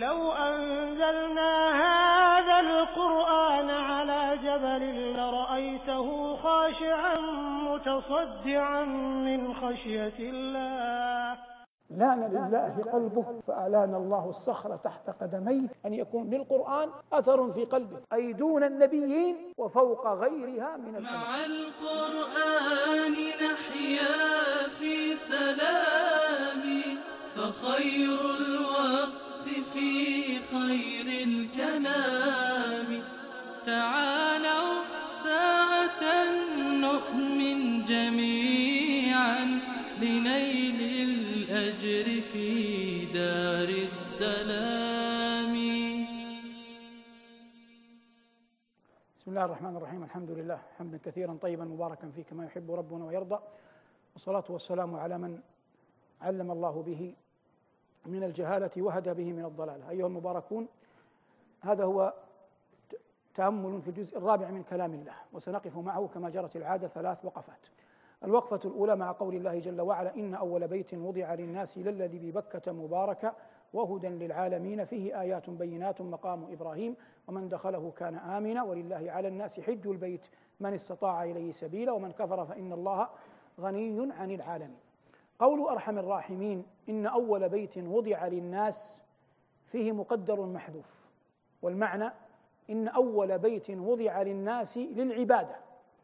لو أنزلنا هذا القرآن على جبل لرأيته خاشعا متصدعا من خشية الله. لان لله قلبه فألان الله الصخر تحت قدميه، أن يكون للقرآن أثر في قلبه، أي دون النبيين وفوق غيرها من الأنبياء. مع القرآن نحيا في سلام، فخير الوقت في خير الكلام. تعالوا ساعة نؤمن جميعا لنيل الأجر في دار السلام. بسم الله الرحمن الرحيم. الحمد لله حمدا كثيرا طيبا مباركا فيه كما يحب ربنا ويرضى، والصلاة والسلام على من علم الله به من الجهالة وهدى به من الضلالة. أيها المباركون، هذا هو تأمل في الجزء الرابع من كلام الله، وسنقف معه كما جرت العادة 3 وقفات. الوقفة الأولى مع قول الله جل وعلا: إن أول بيت وضع للناس للذي ببكة مباركا وهدى للعالمين فيه آيات بينات مقام إبراهيم ومن دخله كان آمنا ولله على الناس حج البيت من استطاع إليه سبيلا ومن كفر فإن الله غني عن العالمين. قول أرحم الراحمين: إن أول بيت وضع للناس فيه مقدر محذوف، والمعنى إن أول بيت وضع للناس للعبادة،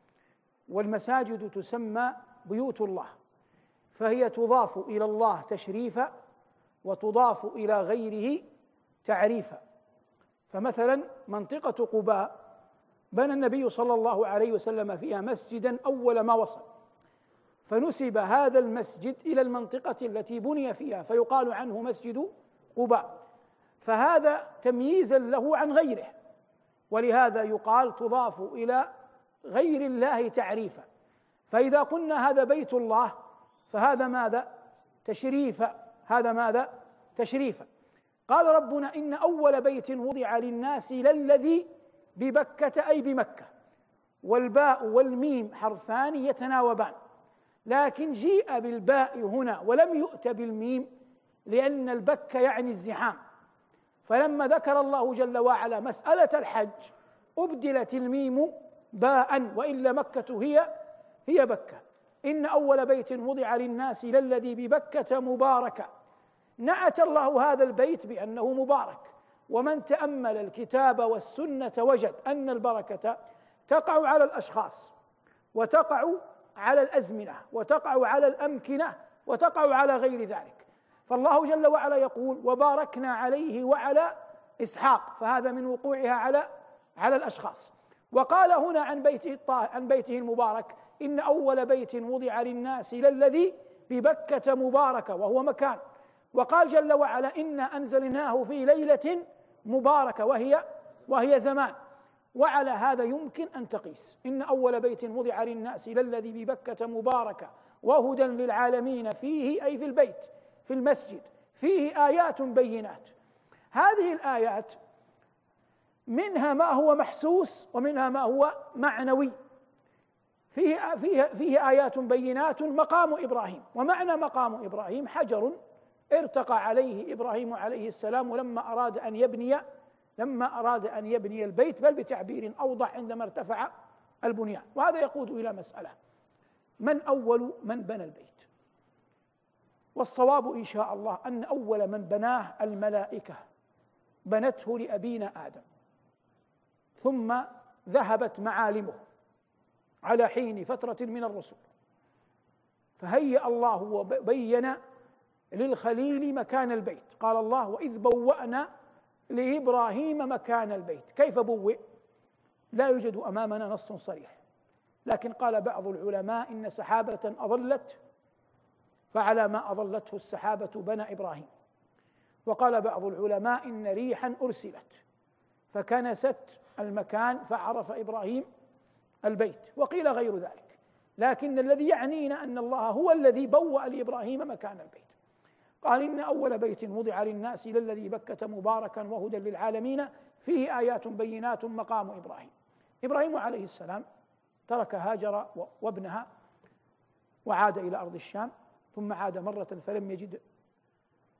والمساجد تسمى بيوت الله، فهي تضاف إلى الله تشريفا وتضاف إلى غيره تعريفا. فمثلا منطقة قباء بنى النبي صلى الله عليه وسلم فيها مسجدا أول ما وصل، فنسب هذا المسجد إلى المنطقة التي بني فيها فيقال عنه مسجد قباء، فهذا تمييزا له عن غيره، ولهذا يقال تضاف إلى غير الله تعريفا. فإذا قلنا هذا بيت الله فهذا ماذا؟ تشريفا. هذا ماذا؟ تشريفا. قال ربنا: إن أول بيت وضع للناس للذي ببكة أي بمكة، والباء والميم حرفان يتناوبان، لكن جيء بالباء هنا ولم يؤت بالميم لأن البكة يعني الزحام، فلما ذكر الله جل وعلا مسألة الحج أبدلت الميم باء، وإلا مكة هي بكة. إن أول بيت وضع للناس للذي ببكة مباركا، نعت الله هذا البيت بأنه مبارك، ومن تأمل الكتاب والسنة وجد أن البركة تقع على الأشخاص وتقع على الأزمنة وتقع على الأمكنة وتقع على غير ذلك. فالله جل وعلا يقول: وباركنا عليه وعلى إسحاق، فهذا من وقوعها على الأشخاص. وقال هنا عن بيته المبارك: إن أول بيت وضع للناس للذي ببكة مباركة، وهو مكان. وقال جل وعلا: إنا أنزلناه في ليلة مباركة، وهي زمان. وعلى هذا يمكن أن تقيس: إن أول بيت وضع للناس للذي ببكة مباركة وهدى للعالمين فيه أي في البيت في المسجد فيه آيات بينات. هذه الآيات منها ما هو محسوس ومنها ما هو معنوي. فيه آيات بينات مقام إبراهيم، ومعنى مقام إبراهيم حجر ارتقى عليه إبراهيم عليه السلام لما أراد أن يبني البيت، بل بتعبير أوضح عندما ارتفع البنيان. وهذا يقود إلى مسألة: من أول من بنى البيت؟ والصواب إن شاء الله أن أول من بناه الملائكة، بنته لأبينا آدم، ثم ذهبت معالمه على حين فترة من الرسل، فهيأ الله وبين للخليل مكان البيت. قال الله: وإذ بوأنا لإبراهيم مكان البيت. كيف بوئ؟ لا يوجد أمامنا نص صريح، لكن قال بعض العلماء إن سحابة أظلت، فعلى ما أظلته السحابة بنى إبراهيم. وقال بعض العلماء إن ريحا أرسلت فكنست المكان فعرف إبراهيم البيت، وقيل غير ذلك. لكن الذي يعنينا أن الله هو الذي بوأ لإبراهيم مكان البيت. قال: إن أول بيت وضع للناس للذي بكة مباركا وهدى للعالمين فيه آيات بينات مقام إبراهيم. إبراهيم عليه السلام ترك هاجر وابنها وعاد إلى أرض الشام، ثم عاد مرة فلم يجد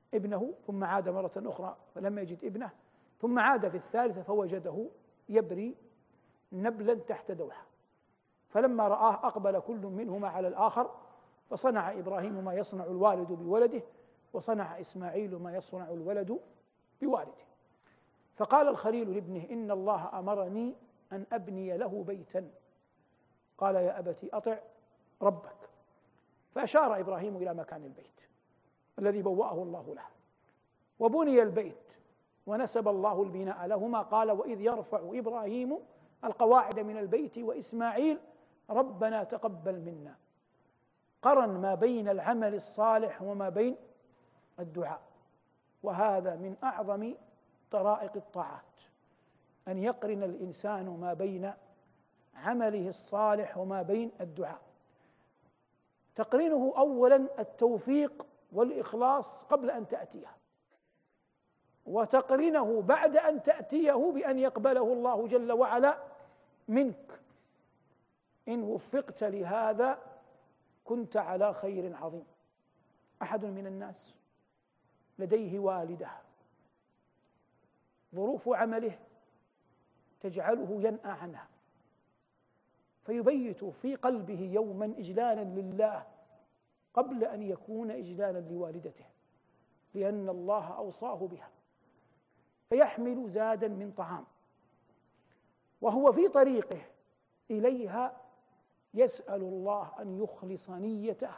ابنه، ثم عاد مرة أخرى فلم يجد ابنه، ثم عاد في الثالثة فوجده يبري نبلا تحت دوحة، فلما رآه أقبل كل منهما على الآخر، فصنع إبراهيم ما يصنع الوالد بولده، وصنع إسماعيل ما يصنع الولد بوالده. فقال الخليل لابنه: إن الله أمرني أن أبني له بيتا. قال: يا أبت أطع ربك. فأشار إبراهيم إلى مكان البيت الذي بوأه الله له، وبني البيت ونسب الله البناء لهما. قال: وإذ يرفع إبراهيم القواعد من البيت وإسماعيل ربنا تقبل منا. قرن ما بين العمل الصالح وما بين الدعاء، وهذا من أعظم طرائق الطاعات، أن يقرن الإنسان ما بين عمله الصالح وما بين الدعاء. تقرينه أولا التوفيق والإخلاص قبل أن تأتيه، وتقرينه بعد أن تأتيه بأن يقبله الله جل وعلا منك. إن وفقت لهذا كنت على خير عظيم. أحد من الناس لديه والده ظروف عمله تجعله ينأى عنها، فيبيت في قلبه يوما إجلالا لله قبل أن يكون إجلالا لوالدته، لأن الله أوصاه بها، فيحمل زادا من طعام، وهو في طريقه إليها يسأل الله أن يخلص نيته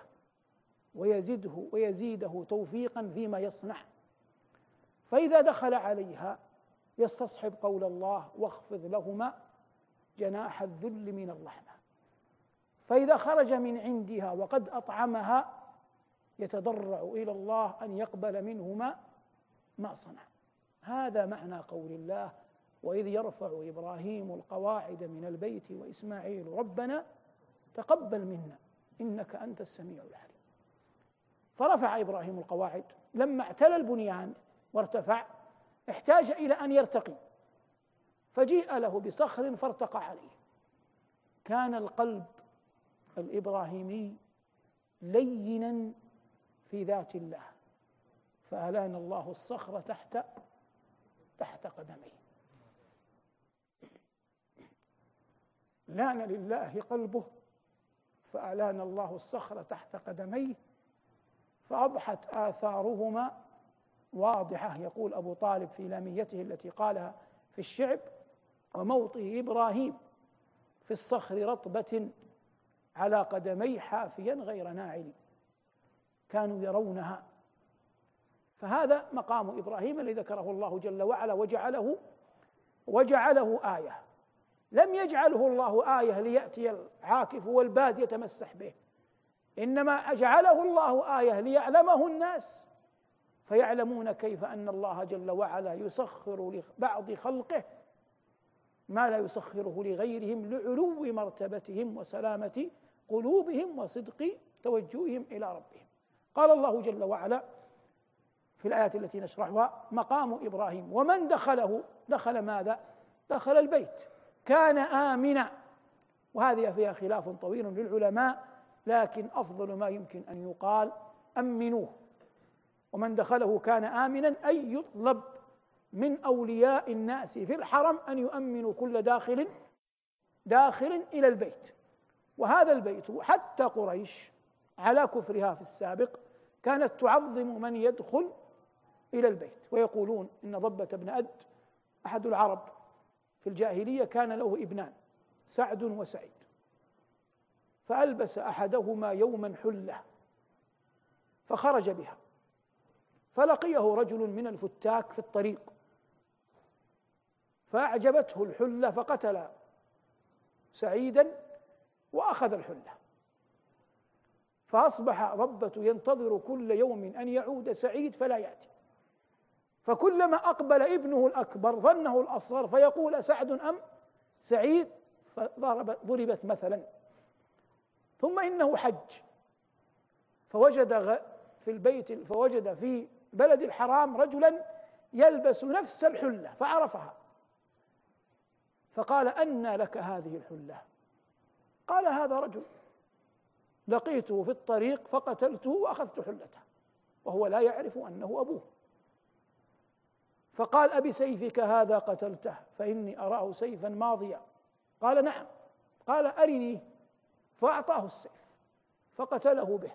ويزيده توفيقا فيما يصنع. فإذا دخل عليها يستصحب قول الله: واخفض لهما جناح الذل من الرحمة. فإذا خرج من عندها وقد أطعمها يتضرع إلى الله أن يقبل منهما ما صنع. هذا معنى قول الله: وإذ يرفع إبراهيم القواعد من البيت وإسماعيل ربنا تقبل منا إنك أنت السميع العليم. فرفع إبراهيم القواعد، لما اعتلى البنيان وارتفع احتاج إلى أن يرتقي، فجيء له بصخر فارتقى عليه. كان القلب الإبراهيمي لينا في ذات الله، فألان الله الصخر تحت قدميه. لان لله قلبه فألان الله الصخر تحت قدميه، فأضحت آثارهما واضحة. يقول أبو طالب في لاميته التي قالها في الشعب: وموطئ إبراهيم في الصخر رطبة على قدمي حافيا غير ناعل. كانوا يرونها. فهذا مقام إبراهيم الذي ذكره الله جل وعلا وجعله آية. لم يجعله الله آية ليأتي العاكف والباد يتمسح به، إنما جعله الله آية ليعلمه الناس، فيعلمون كيف أن الله جل وعلا يسخر لبعض خلقه ما لا يسخره لغيرهم لعلو مرتبتهم وسلامة قلوبهم وصدق توجههم إلى ربهم. قال الله جل وعلا في الآيات التي نشرحها: مقام إبراهيم ومن دخله دخل ماذا؟ دخل البيت، كان آمنا. وهذه فيها خلاف طويل للعلماء، لكن أفضل ما يمكن أن يقال: أمنوه. ومن دخله كان آمنا أي يطلب من أولياء الناس في الحرم أن يؤمنوا كل داخل إلى البيت. وهذا البيت حتى قريش على كفرها في السابق كانت تعظم من يدخل إلى البيت، ويقولون إن ضبة بن أد أحد العرب في الجاهلية كان له ابنان سعد وسعيد، فألبس أحدهما يوما حلة فخرج بها، فلقيه رجل من الفتاك في الطريق فأعجبته الحلة فقتل سعيدا وأخذ الحلة، فأصبح ضبة ينتظر كل يوم أن يعود سعيد فلا يأتي، فكلما أقبل ابنه الأكبر ظنه الأصغر فيقول: سعد أم سعيد؟ فضربت مثلا. ثم إنه حج فوجد في بلد الحرام رجلا يلبس نفس الحلة فعرفها، فقال: أنى لك هذه الحلة؟ قال: هذا رجل لقيته في الطريق فقتلته وأخذت حلته. وهو لا يعرف أنه أبوه، فقال: أبسيفك هذا قتلته فإني أراه سيفا ماضيا. قال: نعم. قال: أرني. فأعطاه السيف فقتله به،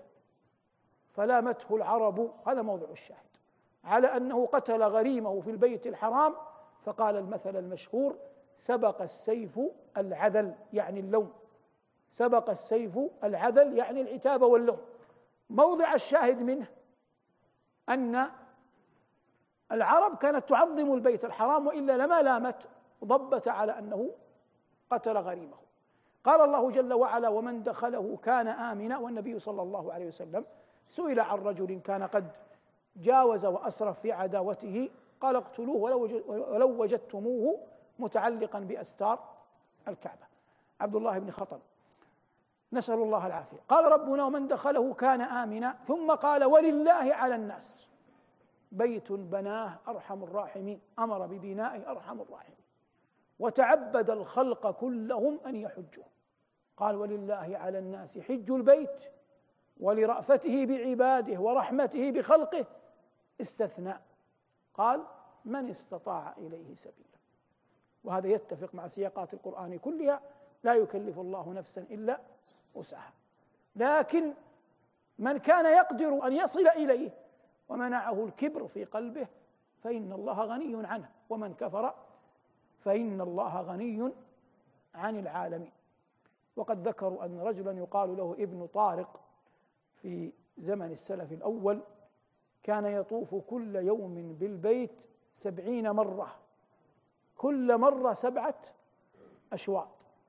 فلامته العرب، هذا موضع الشاهد، على أنه قتل غريمه في البيت الحرام، فقال المثل المشهور: سبق السيف العذل، يعني اللوم. سبق السيف العذل يعني العتاب واللوم. موضع الشاهد منه أن العرب كانت تعظم البيت الحرام، وإلا لما لامت ضبت على أنه قتل غريمه. قال الله جل وعلا: ومن دخله كان آمنا. والنبي صلى الله عليه وسلم سئل عن رجل كان قد جاوز وأسرف في عداوته، قال: اقتلوه ولو وجدتموه متعلقا بأستار الكعبة. عبد الله بن خطل، نسأل الله العافية. قال ربنا: ومن دخله كان آمنا، ثم قال: ولله على الناس بيت بناه أرحم الراحمين، أمر ببنائه أرحم الراحمين، وتعبد الخلق كلهم أن يحجوا. قال: ولله على الناس حج البيت، ولرأفته بعباده ورحمته بخلقه استثناء، قال: من استطاع إليه سبيلا. وهذا يتفق مع سياقات القرآن كلها: لا يكلف الله نفسا إلا وسعها. لكن من كان يقدر أن يصل إليه ومنعه الكبر في قلبه فإن الله غني عنه، ومن كفر فإن الله غني عن العالمين. وقد ذكروا أن رجلا يقال له ابن طارق في زمن السلف الأول كان يطوف كل يوم بالبيت 70 مرة، كل مرة 7 أشواط،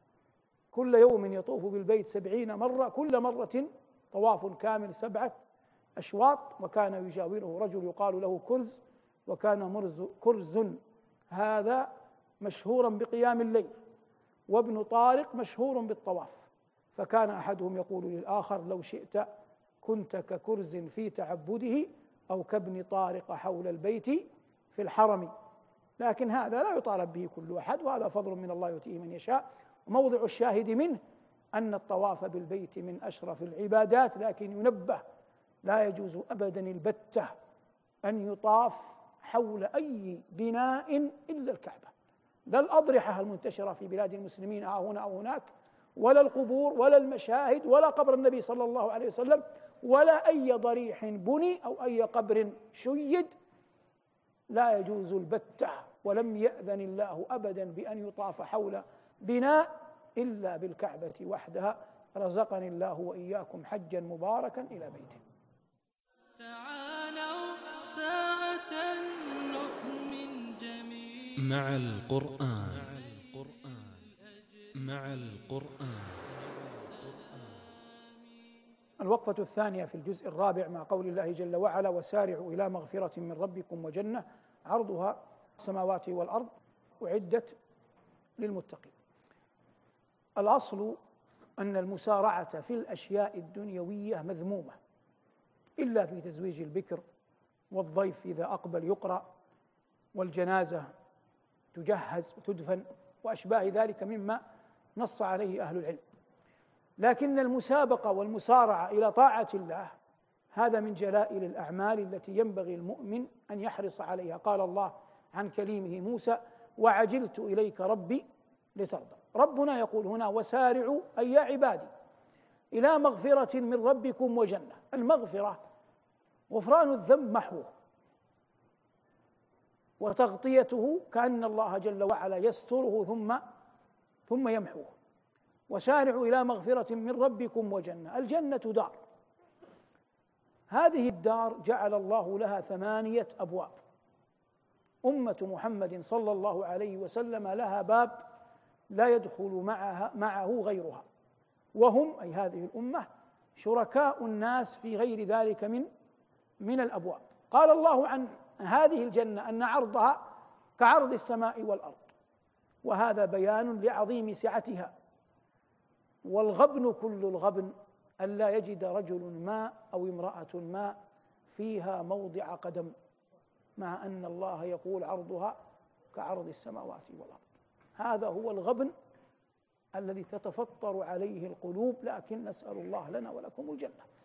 كل يوم يطوف بالبيت 70 مرة، كل مرة طواف كامل 7 أشواط. وكان يجاوره رجل يقال له كرز، وكان كرز هذا مشهورا بقيام الليل، وابن طارق مشهور بالطواف. فكان أحدهم يقول للآخر: لو شئت كنت ككرز في تعبده، أو كابن طارق حول البيت في الحرم. لكن هذا لا يطالب به كل أحد، وهذا فضل من الله يؤتيه من يشاء. وموضع الشاهد منه أن الطواف بالبيت من أشرف العبادات، لكن ينبه: لا يجوز أبدا البتة أن يطاف حول أي بناء إلا الكعبة، لا الأضرحة المنتشرة في بلاد المسلمين هنا أو هناك، ولا القبور، ولا المشاهد، ولا قبر النبي صلى الله عليه وسلم، ولا أي ضريح بني أو أي قبر شيد، لا يجوز البتة. ولم يأذن الله أبدا بأن يطاف حول بناء إلا بالكعبة وحدها. رزقني الله وإياكم حجا مباركا إلى بيته. تعالوا ساعة نؤمن جميعا مع القرآن. مع القرآن. الوقفة الثانية في الجزء الرابع مع قول الله جل وعلا: وسارعوا إلى مغفرة من ربكم وجنة عرضها السماوات والأرض أعدت للمتقين. الأصل أن المسارعة في الأشياء الدنيوية مذمومة، إلا في تزويج البكر، والضيف إذا أقبل يقرأ، والجنازة تجهز وتدفن، وأشباه ذلك مما نص عليه أهل العلم. لكن المسابقة والمسارعة إلى طاعة الله هذا من جلائل الأعمال التي ينبغي المؤمن أن يحرص عليها. قال الله عن كليمه موسى: وعجلت إليك ربي لترضى. ربنا يقول هنا: وسارعوا، أي يا عبادي، إلى مغفرة من ربكم وجنة. المغفرة غفران الذنب محوه، وتغطيته كأن الله جل وعلا يستره ثم يمحوه. وسارعوا إلى مغفرة من ربكم وجنة. الجنة دار، هذه الدار جعل الله لها 8 أبواب. أمة محمد صلى الله عليه وسلم لها باب لا يدخل معه غيرها، وهم أي هذه الأمة شركاء الناس في غير ذلك من الأبواب. قال الله عن هذه الجنة أن عرضها كعرض السماء والأرض، وهذا بيان لعظيم سعتها. والغبن كل الغبن أن لا يجد رجل ما أو امرأة ما فيها موضع قدم، مع أن الله يقول عرضها كعرض السماوات والأرض. هذا هو الغبن الذي تتفطر عليه القلوب، لكن نسأل الله لنا ولكم الجنة.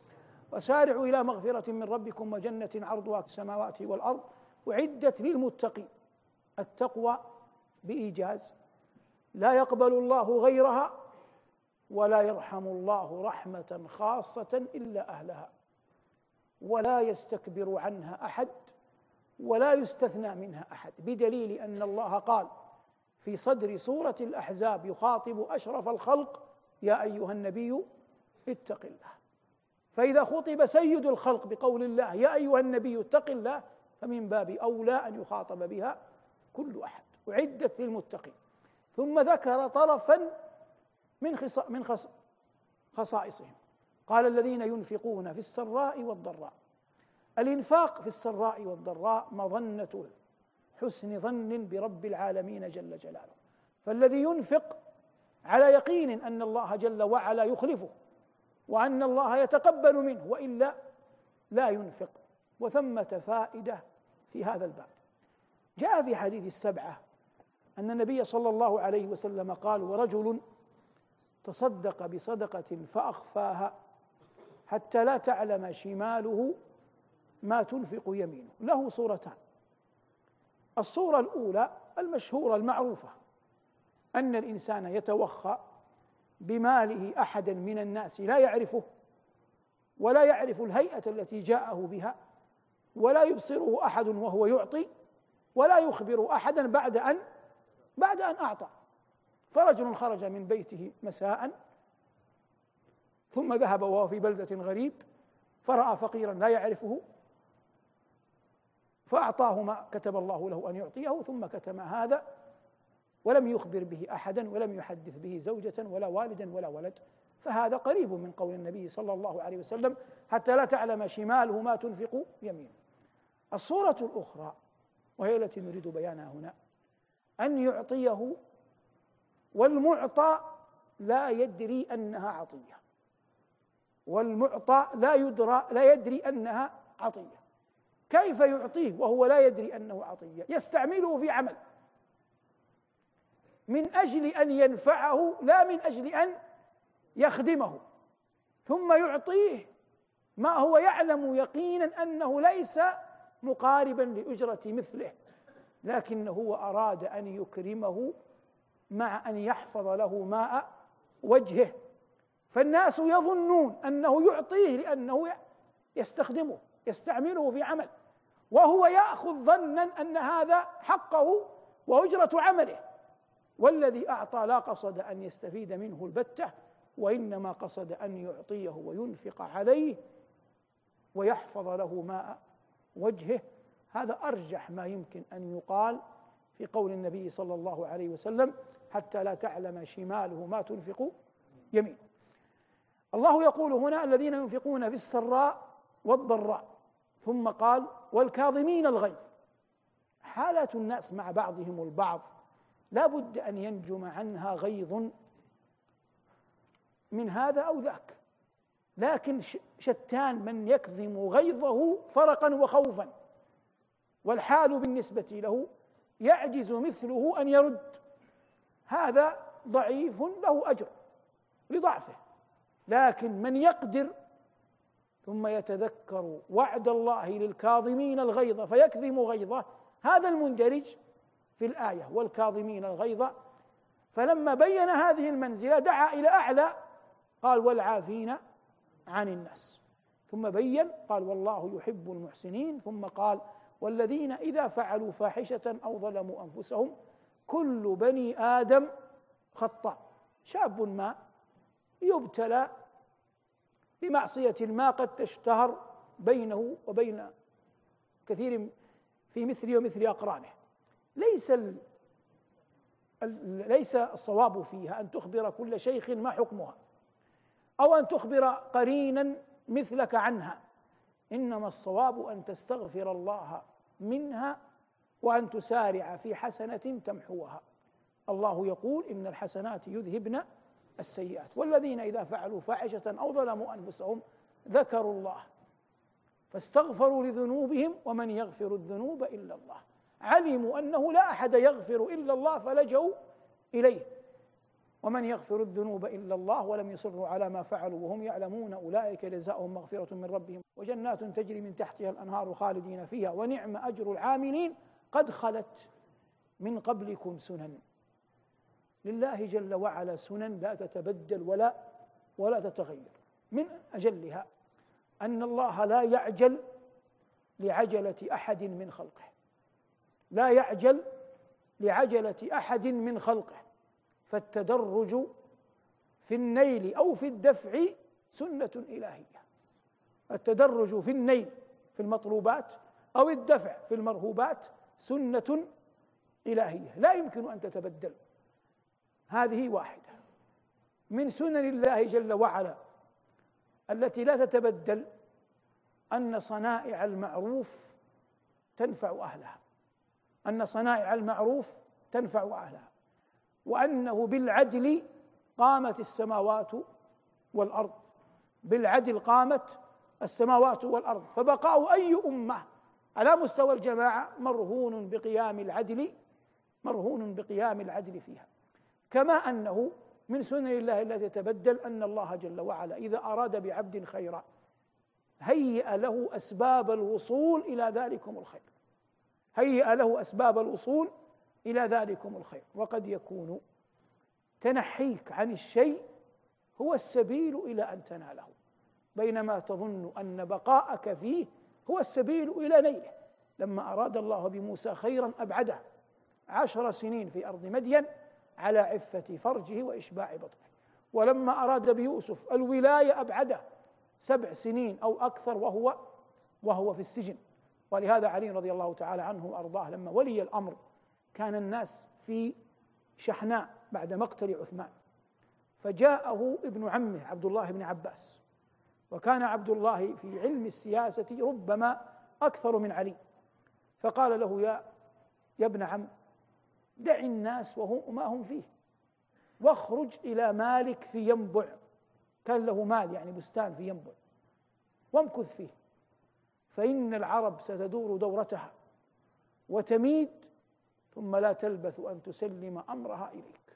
وسارعوا إلى مغفرة من ربكم وجنة عرضها السماوات والأرض أعدت للمتقين. التقوى بإيجاز، لا يقبل الله غيرها ولا يرحم الله رحمة خاصة إلا أهلها، ولا يستكبر عنها أحد ولا يستثنى منها أحد، بدليل أن الله قال في صدر سورة الأحزاب يخاطب أشرف الخلق: يا أيها النبي اتق الله. فإذا خطب سيد الخلق بقول الله يا أيها النبي اتق الله فمن باب أولى أن يخاطب بها كل أحد. أعدت للمتقين. ثم ذكر طرفا من خصائصهم، قال الذين ينفقون في السراء والضراء. الإنفاق في السراء والضراء مظنة حسن ظن برب العالمين جل جلاله، فالذي ينفق على يقين أن الله جل وعلا يخلفه وأن الله يتقبل منه، وإلا لا ينفق. وثمة فائدة في هذا الباب. جاء في حديث السبعة أن النبي صلى الله عليه وسلم قال: ورجل تصدق بصدقة فأخفاها حتى لا تعلم شماله ما تنفق يمينه. له صورتان: الصورة الأولى المشهورة المعروفة أن الإنسان يتوخى بماله أحدا من الناس لا يعرفه ولا يعرف الهيئة التي جاءه بها، ولا يبصره أحد وهو يعطي، ولا يخبر أحدا بعد أن أعطى. فرجل خرج من بيته مساء ثم ذهب وهو في بلدة غريب فرأى فقيرا لا يعرفه فأعطاه ما كتب الله له أن يعطيه، ثم كتم هذا ولم يخبر به أحدا ولم يحدث به زوجة ولا والدا ولا ولد. فهذا قريب من قول النبي صلى الله عليه وسلم: حتى لا تعلم شماله ما تنفق يمينه. الصورة الأخرى وهي التي نريد بيانها هنا: أن يعطيه والمعطى لا يدري أنها عطية، والمعطى لا يدري أنها عطية. كيف يعطيه وهو لا يدري أنه عطية؟ يستعمله في عمل من أجل أن ينفعه لا من أجل أن يخدمه، ثم يعطيه ما هو يعلم يقينا أنه ليس مقاربا لأجرة مثله، لكنه هو أراد أن يكرمه مع أن يحفظ له ماء وجهه. فالناس يظنون أنه يعطيه لأنه يستخدمه يستعمله في عمل، وهو يأخذ ظنا أن هذا حقه وأجرة عمله، والذي أعطى لا قصد أن يستفيد منه البتة، وإنما قصد أن يعطيه وينفق عليه ويحفظ له ماء وجهه. هذا أرجح ما يمكن أن يقال في قول النبي صلى الله عليه وسلم: حتى لا تعلم شماله ما تنفق يمينه. الله يقول هنا: الذين ينفقون في السراء والضراء، ثم قال: والكاظمين الغيظ. حالة الناس مع بعضهم البعض لا بد أن ينجم عنها غيظ من هذا أو ذاك، لكن شتان من يكظم غيظه فرقا وخوفا، والحال بالنسبة له يعجز مثله أن يرد. هذا ضعيف له أجر لضعفه، لكن من يقدر ثم يتذكر وعد الله للكاظمين الغيظ فيكظم غيظه، هذا المندرج في الآية: والكاظمين الغيظ. فلما بين هذه المنزلة دعا إلى أعلى، قال: والعافين عن الناس. ثم بين قال: والله يحب المحسنين. ثم قال: والذين إذا فعلوا فاحشة أو ظلموا أنفسهم. كل بني آدم خطاء. شاب ما يبتلى بمعصية ما قد تشتهر بينه وبين كثير في مثلي ومثل أقرانه، ليس الصواب فيها أن تخبر كل شيخ ما حكمها أو أن تخبر قرينا مثلك عنها، إنما الصواب أن تستغفر الله منها وأن تسارع في حسنة تمحوها. الله يقول: إن الحسنات يذهبن السيئات. والذين إذا فعلوا فاحشة أو ظلموا أنفسهم ذكروا الله فاستغفروا لذنوبهم ومن يغفر الذنوب إلا الله. علموا أنه لا أحد يغفر إلا الله فلجوا إليه. ومن يغفر الذنوب إلا الله ولم يصروا على ما فعلوا وهم يعلمون أولئك جزاؤهم مغفرة من ربهم وجنات تجري من تحتها الأنهار خالدين فيها ونعم أجر العاملين قد خلت من قبلكم سنن. لله جل وعلا سنن لا تتبدل ولا تتغير. من أجلها أن الله لا يعجل لعجلة أحد من خلقه، لا يعجل لعجلة أحد من خلقه، فالتدرج في النيل أو في الدفع سنة إلهية. التدرج في النيل في المطلوبات أو الدفع في المرهوبات سنة إلهية لا يمكن أن تتبدل. هذه واحدة من سنن الله جل وعلا التي لا تتبدل، أن صنائع المعروف تنفع أهلها، أن صنائع المعروف تنفع أهلها، وأنه بالعدل قامت السماوات والأرض، بالعدل قامت السماوات والأرض، فبقاء أي أمة على مستوى الجماعة مرهون بقيام العدل فيها. كما أنه من سنن الله التي تتبدل أن الله جل وعلا إذا أراد بعبد خيرا هيئ له أسباب الوصول إلى ذلكم الخير، هيئ له أسباب الوصول إلى ذلكم الخير. وقد يكون تنحيك عن الشيء هو السبيل إلى أن تناله، بينما تظن أن بقاءك فيه هو السبيل إلى نيله. لما أراد الله بموسى خيرا أبعده 10 سنين في أرض مدين على عفة فرجه وإشباع بطنه، ولما أراد بيوسف الولاية أبعده 7 سنين أو أكثر وهو في السجن. ولهذا علي رضي الله تعالى عنه وأرضاه لما ولي الأمر كان الناس في شحناء بعد مقتل عثمان، فجاءه ابن عمه عبد الله بن عباس، وكان عبد الله في علم السياسة ربما أكثر من علي، فقال له يا ابن عم دع الناس وما هم فيه واخرج إلى مالك في ينبع، كان له مال يعني بستان في ينبع، وامكث فيه، فإن العرب ستدور دورتها وتميد ثم لا تلبث أن تسلم أمرها إليك.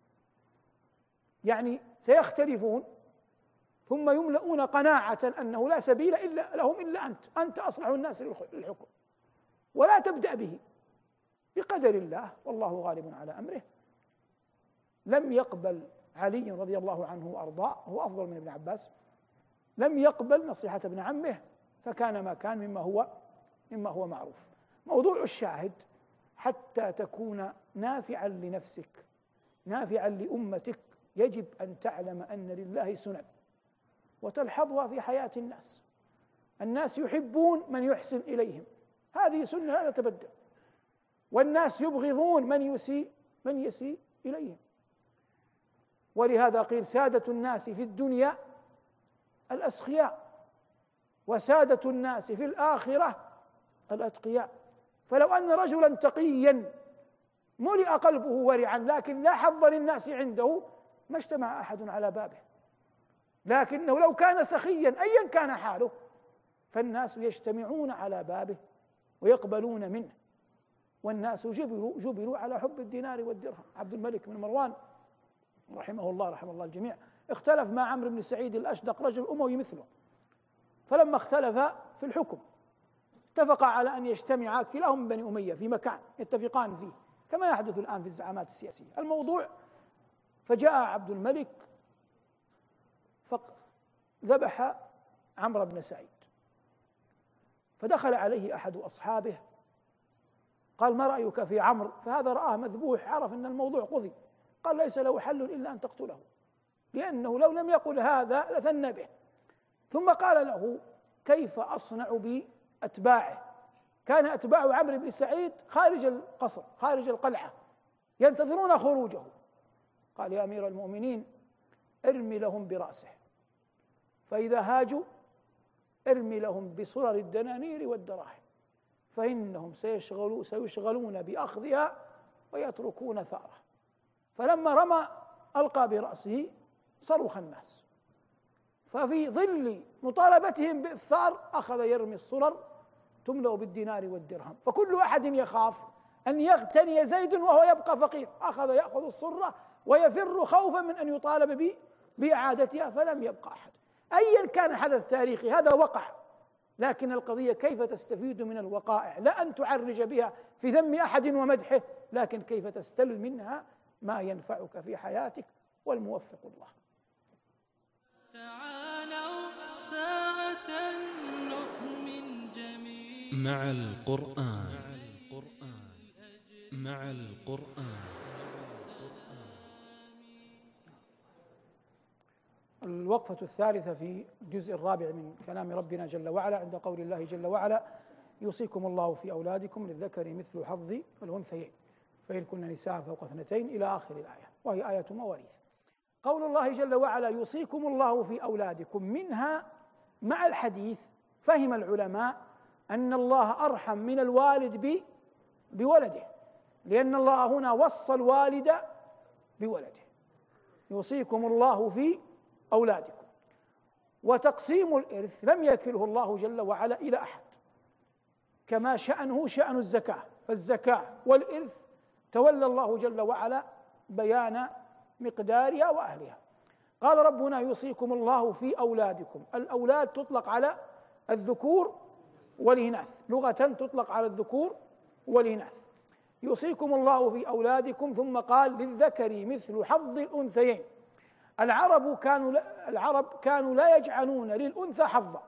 يعني سيختلفون ثم يملؤون قناعة أنه لا سبيل لهم إلا أنت أصلح الناس للحكم، ولا تبدأ به بقدر الله والله غالب على أمره. لم يقبل علي رضي الله عنه وأرضاه، هو أفضل من ابن عباس، لم يقبل نصيحة ابن عمه، فكان ما كان مما هو معروف. موضوع الشاهد حتى تكون نافعا لنفسك نافعا لأمتك يجب أن تعلم أن لله سنن وتلحظها في حياة الناس. الناس يحبون من يحسن إليهم، هذه سنة لا تتبدل، والناس يبغضون من يسيء إليهم. ولهذا قيل سادة الناس في الدنيا الأسخياء وسادة الناس في الآخرة الأتقياء. فلو أن رجلا تقيا ملئ قلبه ورعا لكن لا حظ للناس عنده ما اجتمع أحد على بابه، لكنه لو كان سخيا أيا كان حاله فالناس يجتمعون على بابه ويقبلون منه، والناس جبلوا على حب الدينار والدرهم. عبد الملك بن مروان رحمه الله رحمه الله الجميع اختلف مع عمرو بن سعيد الأشدق رجل أموي مثله، فلما اختلف في الحكم اتفقا على أن يجتمعا كلاهم من بني أمية في مكان يتفقان فيه، كما يحدث الآن في الزعامات السياسية الموضوع. فجاء عبد الملك فذبح عمرو بن سعيد، فدخل عليه أحد أصحابه قال ما رأيك في عمرو؟ فهذا رآه مذبوح، عرف أن الموضوع قضي، قال ليس له حل إلا أن تقتله، لأنه لو لم يقل هذا لثنى به. ثم قال له كيف أصنع بأتباعه؟ كان أتباع عمرو بن سعيد خارج القصر خارج القلعة ينتظرون خروجه. قال يا أمير المؤمنين ارمي لهم برأسه، فإذا هاجوا ارمي لهم بصرر الدنانير والدراهم، فإنهم سيشغلون بأخذها ويتركون ثاره. فلما رمى ألقى برأسه صرخ الناس، ففي ظل مطالبتهم بالثار أخذ يرمي الصرر تملأ بالدينار والدرهم، فكل أحد يخاف أن يغتني زيد وهو يبقى فقير، أخذ يأخذ الصرة ويفر خوفا من أن يطالب بإعادتها، فلم يبقى أحد. أيا كان حدث تاريخي هذا وقع، لكن القضية كيف تستفيد من الوقائع، لا أن تعرج بها في ذم أحد ومدحه، لكن كيف تستل منها ما ينفعك في حياتك، والموفق الله. تعالوا ساعة نؤمن جميعا مع القرآن. مع القرآن. الوقفة الثالثة في الجزء الرابع من كلام ربنا جل وعلا عند قول الله جل وعلا: يوصيكم الله في أولادكم للذكر مثل حظ الأنثيين فإن كن نساء فوق 2 إلى آخر الآية، وهي آية مواريث. قول الله جل وعلا يوصيكم الله في أولادكم، منها مع الحديث فهم العلماء أن الله أرحم من الوالد بولده، لأن الله هنا وصى الوالد بولده. يوصيكم الله في أولادكم. وتقسيم الإرث لم يكله الله جل وعلا إلى أحد، كما شأنه شأن الزكاة، فالزكاة والإرث تولى الله جل وعلا بيان مقدارها وأهلها. قال ربنا: يوصيكم الله في أولادكم. الأولاد تطلق على الذكور والإناث، لغة تطلق على الذكور والإناث. يوصيكم الله في أولادكم، ثم قال: للذكر مثل حظ الأنثيين. العرب كانوا لا يجعلون للأنثى حظا،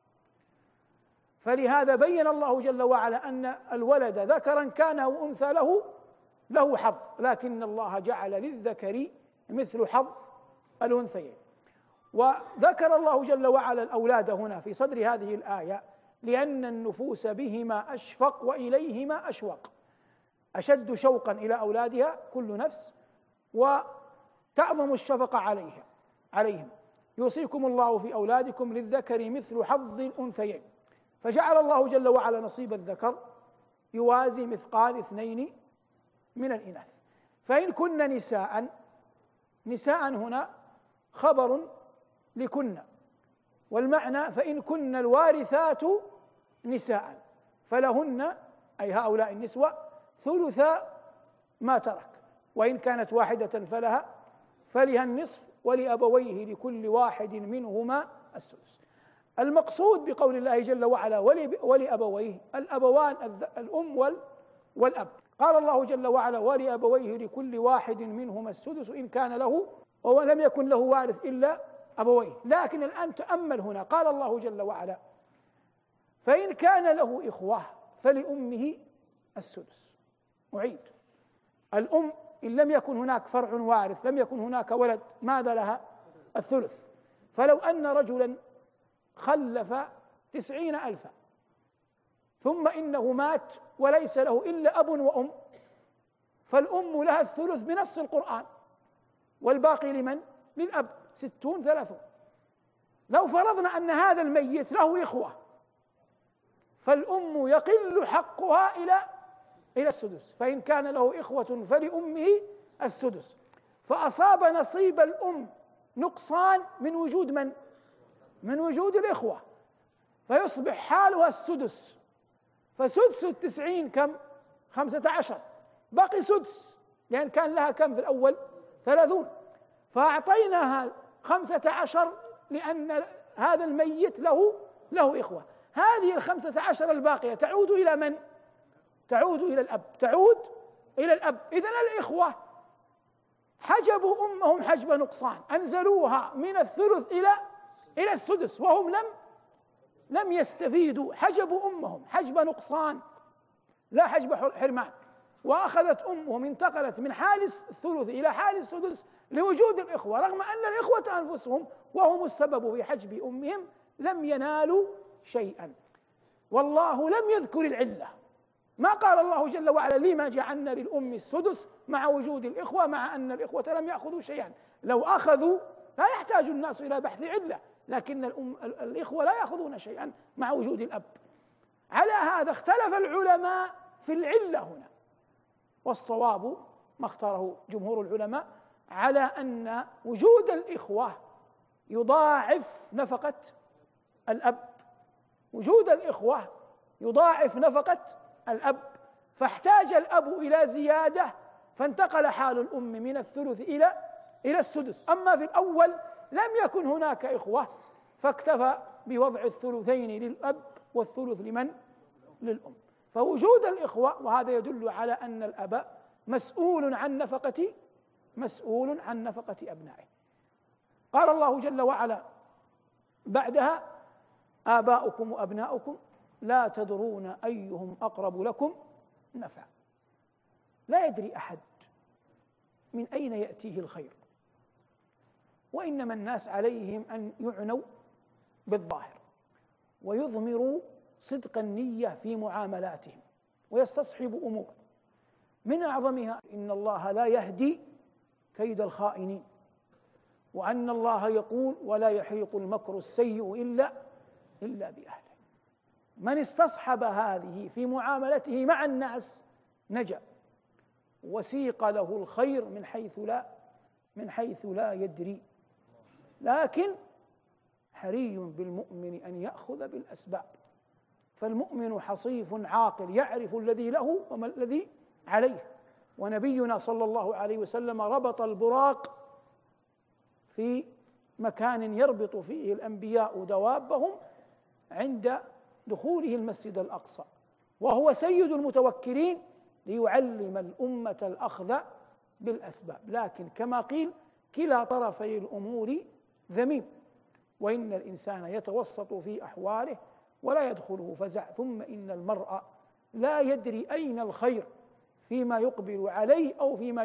فلهذا بين الله جل وعلا أن الولد ذكرا كان أو أنثى له حظ، لكن الله جعل للذكر مثل حظ الأنثيين. وذكر الله جل وعلا الأولاد هنا في صدر هذه الآية لأن النفوس بهما أشفق وإليهما أشوق، أشد شوقا إلى أولادها كل نفس، وتعظم الشفقة عليهم. يوصيكم الله في أولادكم للذكر مثل حظ الأنثيين، فجعل الله جل وعلا نصيب الذكر يوازي مثقال 2 من الإناث. فإن كن نساء هنا خبر لكن، والمعنى فإن كن الوارثات نساء فلهن، أي هؤلاء النسوة، ثلثا ما ترك، وإن كانت واحدة فلها النصف، ولأبويه لكل واحد منهما السدس. المقصود بقول الله جل وعلا ولأبويه، الأبوان الأم والأب. قال الله جل وعلا: ولأبويه لكل واحد منهما السدس إن كان له، ولم يكن له وارث إلا أبويه. لكن الآن تأمل هنا، قال الله جل وعلا: فإن كان له إخوة فلأمه السدس. أعيد: الأم إن لم يكن هناك فرع وارث، لم يكن هناك ولد، ماذا لها؟ الثلث. فلو أن رجلا خلف 90,000 ثم إنه مات وليس له إلا أب وأم، فالأم لها الثلث بنص القرآن، والباقي لمن؟ للأب، 60 30. لو فرضنا أن هذا الميت له إخوة، فالأم يقل حقها إلى السدس، فإن كان له إخوة فلأمه السدس. فأصاب نصيب الأم نقصان من وجود من؟ من وجود الإخوة، فيصبح حالها السدس. فسدس 90 كم؟ 15، بقي سدس، لأن كان لها كم في الأول؟ 30، فأعطيناها 15 لأن هذا الميت له إخوة. هذه 15 الباقية تعود إلى من؟ تعود إلى الأب، تعود إلى الأب. إذن الإخوة حجبوا أمهم حجب نقصان، أنزلوها من الثلث إلى السدس، وهم لم يستفيدوا، حجبوا أمهم حجب نقصان لا حجب حرمان. وأخذت أمهم، انتقلت من حال الثلث إلى حال السدس لوجود الإخوة، رغم أن الإخوة أنفسهم وهم السبب في حجب أمهم لم ينالوا شيئا. والله لم يذكر العلة، ما قال الله جل وعلا: لما جعلنا للأم السدس مع وجود الإخوة، مع أن الإخوة لم يأخذوا شيئا. لو أخذوا لا يحتاج الناس إلى بحث علة، لكن الإخوة لا يأخذون شيئا مع وجود الأب. على هذا اختلف العلماء في العلة هنا، والصواب ما اختاره جمهور العلماء على أن وجود الإخوة يضاعف نفقة الأب، وجود الإخوة يضاعف نفقة الأب. فاحتاج الأب إلى زيادة فانتقل حال الأم من الثلث إلى السدس. أما في الأول لم يكن هناك إخوة فاكتفى بوضع الثلثين للأب والثلث للأم. فوجود الإخوة، وهذا يدل على أن الأب مسؤول عن نفقة أبنائه. قال الله جل وعلا بعدها: آباؤكم وأبناؤكم لا تدرون أيهم أقرب لكم نفعا. لا يدري أحد من أين يأتيه الخير، وإنما الناس عليهم أن يعنوا بالظاهر ويضمروا صدق النية في معاملاتهم ويستصحبوا أمور من أعظمها إن الله لا يهدي كيد الخائنين، وأن الله يقول: ولا يحيق المكر السيء إلا بأهله. من استصحب هذه في معاملته مع الناس نجا، وسيق له الخير من حيث لا يدري. لكن حري بالمؤمن أن يأخذ بالأسباب، فالمؤمن حصيف عاقل يعرف الذي له وما الذي عليه. ونبينا صلى الله عليه وسلم ربط البراق في مكان يربط فيه الأنبياء دوابهم عند دخوله المسجد الأقصى، وهو سيد المتوكلين ليعلم الأمة الأخذ بالأسباب. لكن كما قيل: كلا طرفي الأمور ذميم، وإن الإنسان يتوسط في أحواله ولا يدخله فزع، ثم إن المرء لا يدري أين الخير فيما يقبل عليه أو فيما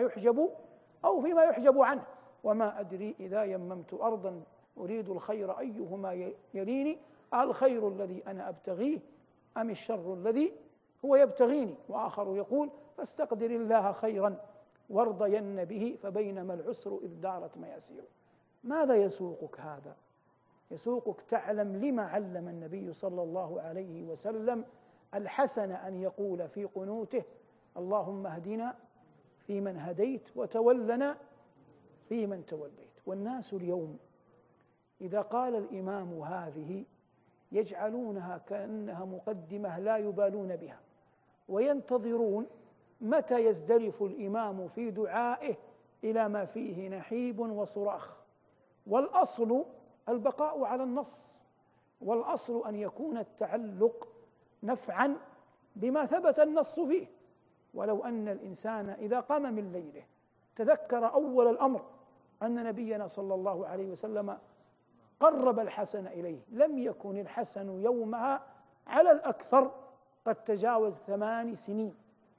يحجب عنه. وما أدري إذا يممت أرضا أريد الخير أيهما يليني، الخير الذي أنا أبتغيه أم الشر الذي هو يبتغيني. وآخر يقول: فاستقدر الله خيرا وارضين به فبينما العسر إذ دارت مياسير. ماذا يسوقك هذا؟ يسوقك تعلم لما علم النبي صلى الله عليه وسلم الحسن أن يقول في قنوته: اللهم اهدنا فيمن هديت وتولنا فيمن توليت. والناس اليوم إذا قال الإمام هذه يجعلونها كأنها مقدمة لا يبالون بها، وينتظرون متى يزدلف الإمام في دعائه إلى ما فيه نحيب وصراخ. والأصل البقاء على النص، والأصل أن يكون التعلق نفعا بما ثبت النص فيه. ولو أن الإنسان إذا قام من ليله تذكر أول الأمر أن نبينا صلى الله عليه وسلم قرب الحسن إليه، لم يكن الحسن يومها على الأكثر قد تجاوز 8 سنين،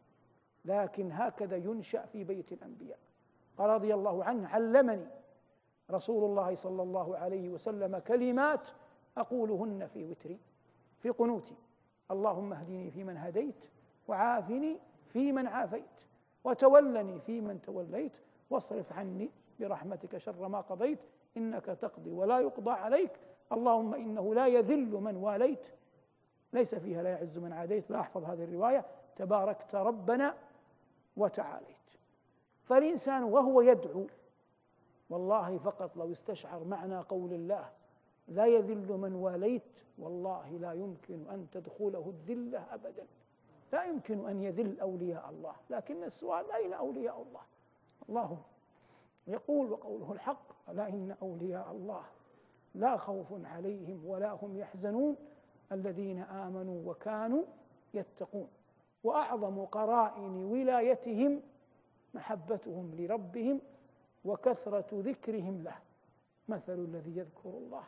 لكن هكذا ينشأ في بيت الأنبياء. قال رضي الله عنه: علمني رسول الله صلى الله عليه وسلم كلمات أقولهن في وتري في قنوتي: اللهم اهدني فيمن هديت، وعافني فيمن عافيت، وتولني فيمن توليت، واصرف عني برحمتك شر ما قضيت، إنك تقضي ولا يقضى عليك، اللهم إنه لا يذل من واليت ليس فيها لا يعز من عاديت. لا أحفظ هذه الرواية: تباركت ربنا وتعاليت. فالإنسان وهو يدعو والله فقط لو استشعر معنى قول الله: لا يذل من واليت، والله لا يمكن أن تدخله الذلة أبدا، لا يمكن أن يذل أولياء الله. لكن السؤال: أين أولياء الله؟ الله يقول وقوله الحق: ألا إن أولياء الله لا خوف عليهم ولا هم يحزنون الذين آمنوا وكانوا يتقون. وأعظم قرائن ولايتهم محبتهم لربهم وكثرة ذكرهم له. مثل الذي يذكر الله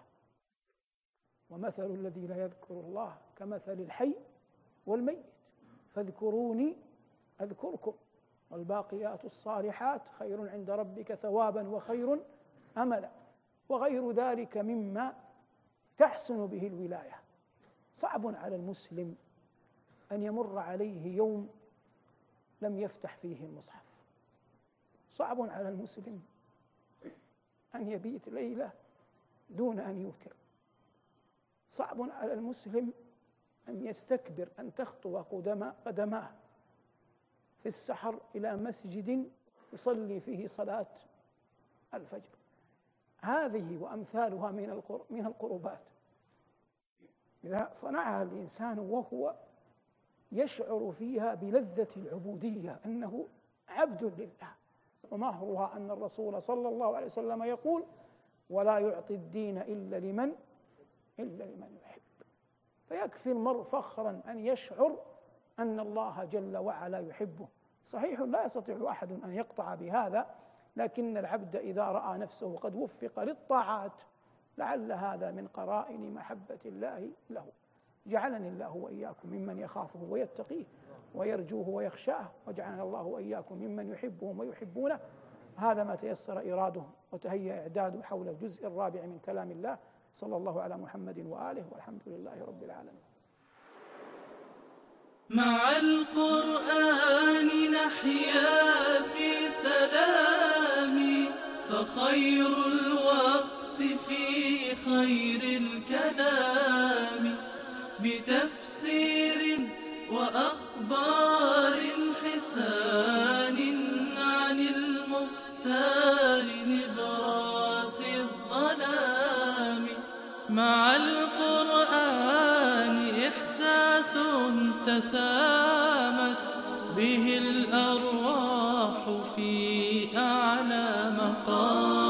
ومثل الذي لا يذكر الله كمثل الحي والميت، فاذكروني أذكركم والباقيات الصالحات خير عند ربك ثوابا وخير أملا، وغير ذلك مما تحسن به الولاية. صعب على المسلم أن يمر عليه يوم لم يفتح فيه المصحف، صعب على المسلم أن يبيت ليلة دون أن يوتر، صعب على المسلم أن يستكبر أن تخطو قدماه في السحر إلى مسجد يصلي فيه صلاة الفجر. هذه وأمثالها من القربات إذا صنعها الإنسان وهو يشعر فيها بلذة العبودية، أنه عبد لله. ومهرها أن الرسول صلى الله عليه وسلم يقول: ولا يعطي الدين إلا لمن يحب. فيكفي المرء فخرا أن يشعر أن الله جل وعلا يحبه. صحيح لا يستطيع أحد أن يقطع بهذا، لكن العبد إذا رأى نفسه قد وفق للطاعات لعل هذا من قرائن محبة الله له. جعلني الله وإياكم ممن يخافه ويتقيه ويرجوه ويخشاه، وجعلنا الله وإياكم ممن يحبهم ويحبونه. هذا ما تيسر إراده وتهيأ إعداده حول الجزء الرابع من كلام الله. صلى الله على محمد وآله، والحمد لله رب العالمين. مع القرآن نحيا في سلام، فخير الوقت في خير الكلام، بتفسير وأخبار حسان عن المختار نبراس الظلام. مع القرآن إحساس تسامت به الأرواح في أعلى مقام.